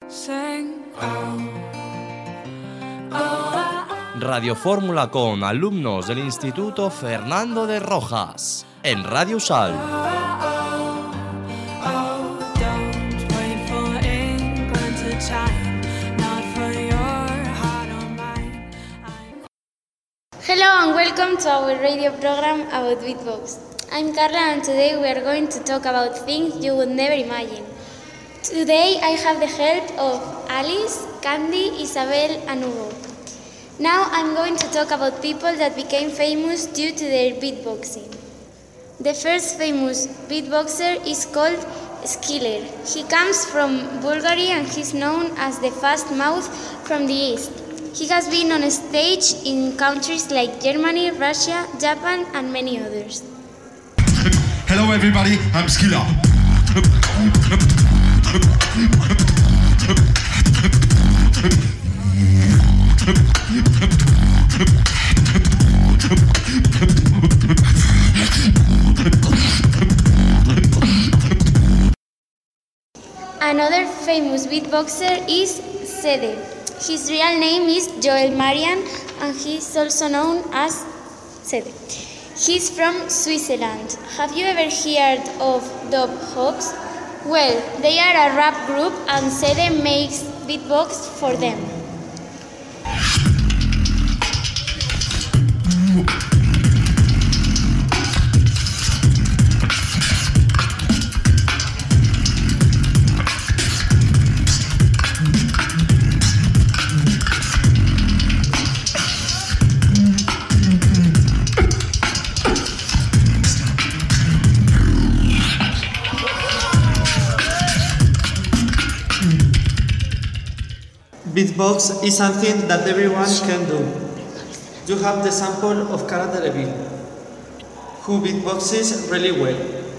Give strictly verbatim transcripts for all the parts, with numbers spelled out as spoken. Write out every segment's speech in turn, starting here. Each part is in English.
Radio Fórmula con alumnos del Instituto Fernando de Rojas en Radio Sal. Hello and welcome to our radio program about beatbox. I'm Carla and today we are going to talk about things you would never imagine. Today I have the help of Alice, Candy, Isabel and Hugo. Now I'm going to talk about people that became famous due to their beatboxing. The first famous beatboxer is called Skiller. He comes from Bulgaria and he's known as the fast mouth from the east. He has been on stage in countries like Germany, Russia, Japan and many others. Hello everybody, I'm Skiller. Another famous beatboxer is Sede. His real name is Joel Marian and he is also known as Sede. He's from Switzerland. Have you ever heard of Dub Hops? Well, they are a rap group and Sede makes beatbox for them. Beatbox is something that everyone can do. You have the sample of Cara Delevingne, who beatboxes really well.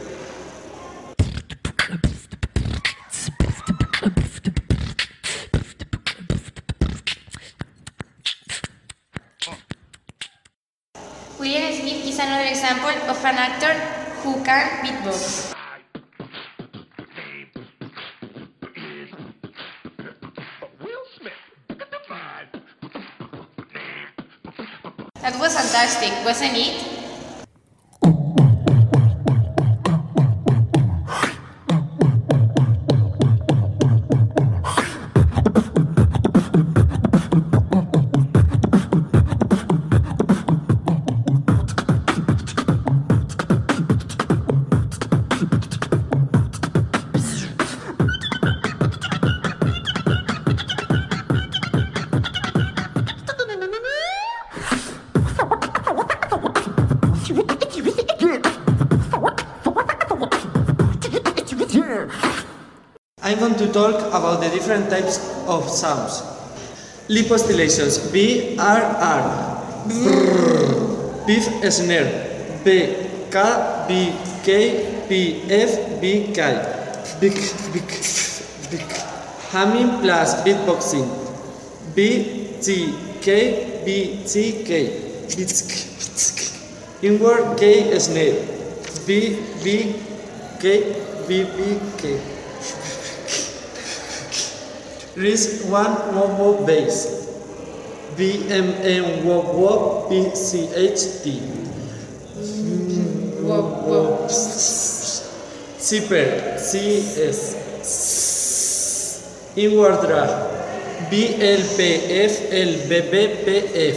William Smith is another example of an actor who can beatbox. That was fantastic, wasn't it? I'm going to talk about the different types of sounds. Lip oscillations, B, R, R. Brrr. Beef snare, B, K, B, K, B, F, B, K. Big, big, big. Humming plus beatboxing, B, T, K, B, T, K. Bitsk, bitsk. Inward K snare, B, B, K, B, B, K. Raise one wombo bass, B M M wop wop B C H T. Wop wop. Zipper C S. Inward drag, B L P F L B B P F.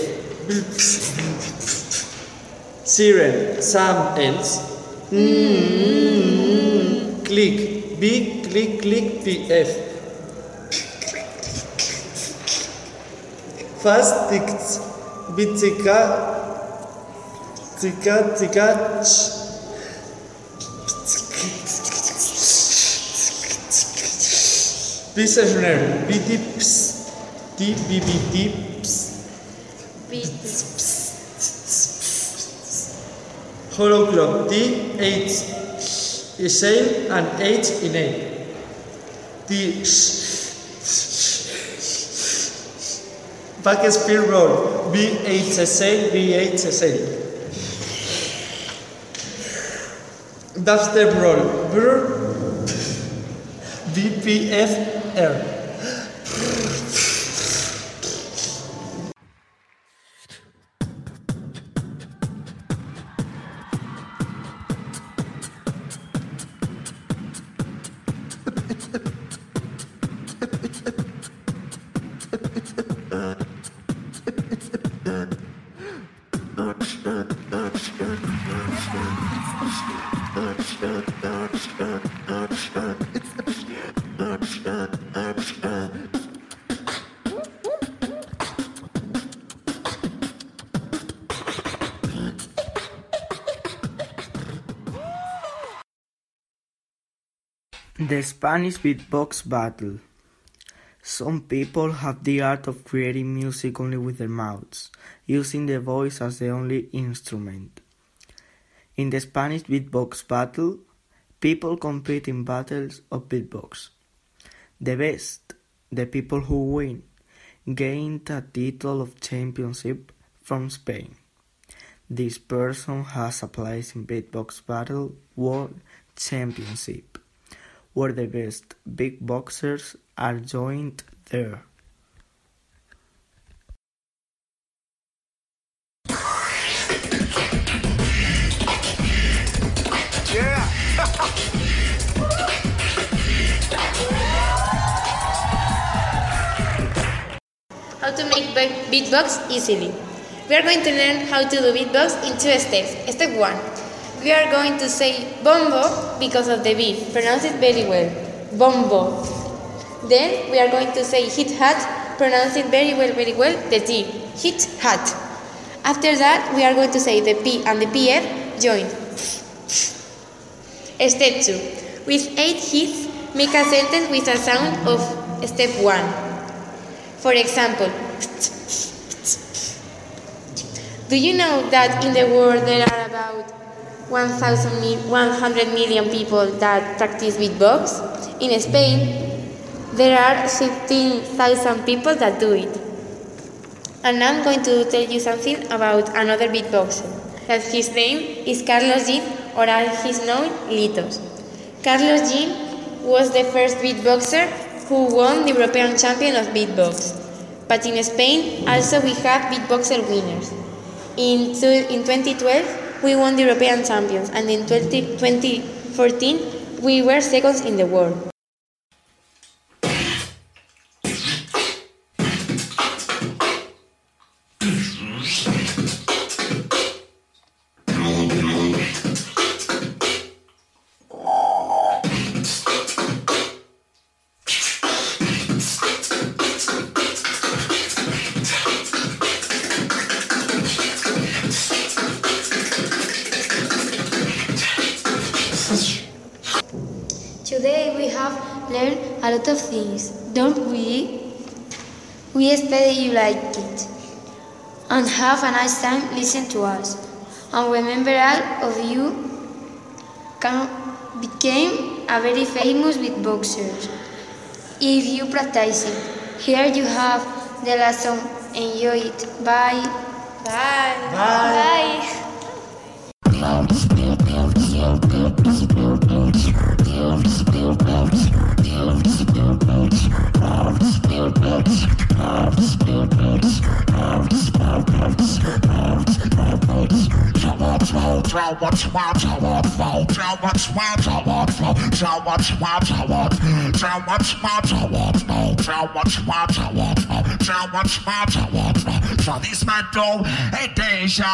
Siren Sam ends. Click B click click P F. Fast ticks, bitzika, tika, tika, ch. Piece of snare, B D ps, T B B D ps. Hollow clock, T H sail and H in A. T sh. Back speed roll, B H S L, B H S L. Dubstep roll, brr, B P F R. The Spanish Beatbox Battle. Some people have the art of creating music only with their mouths, using the voice as the only instrument. In the Spanish Beatbox Battle, people compete in battles of beatbox. The best, the people who win, gained a title of championship from Spain. This person has a place in Beatbox Battle World Championship, where the best big boxers are joined there. Yeah. How to make beatbox easily. We are going to learn how to do beatbox in two steps. Step one. We are going to say bombo because of the beat. Pronounce it very well. Bombo. Then we are going to say hit hat. Pronounce it very well, very well. The T. Hit hat. After that, we are going to say the P and the P F joined. Step two. With eight hits, make a sentence with a sound of step one. For example, do you know that in the world there are about one hundred million people that practice beatbox? In Spain, there are fifteen thousand people that do it. And now I'm going to tell you something about another beatboxer, that his name is Carlos Jean, or as he's known, Litos. Carlos Jean was the first beatboxer who won the European Champion of Beatbox. But in Spain, also we have beatboxer winners. In, two, in twenty twelve, we won the European Champions, and in twenty fourteen, we were seconds in the world. Today we have learned a lot of things, don't we? We expect you like it and have a nice time listening to us. And remember, all of you can became a very famous beatboxer if you practice it. Here you have the lesson. Enjoy it. Bye. Bye. Bye. Bye. So this man do a deja.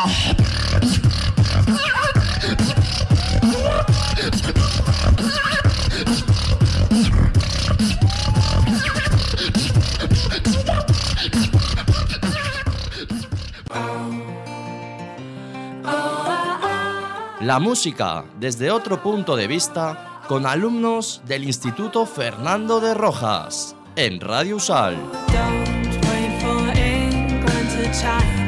La música desde otro punto de vista con alumnos del Instituto Fernando de Rojas en Radio Usal. Don't wait for England to chime.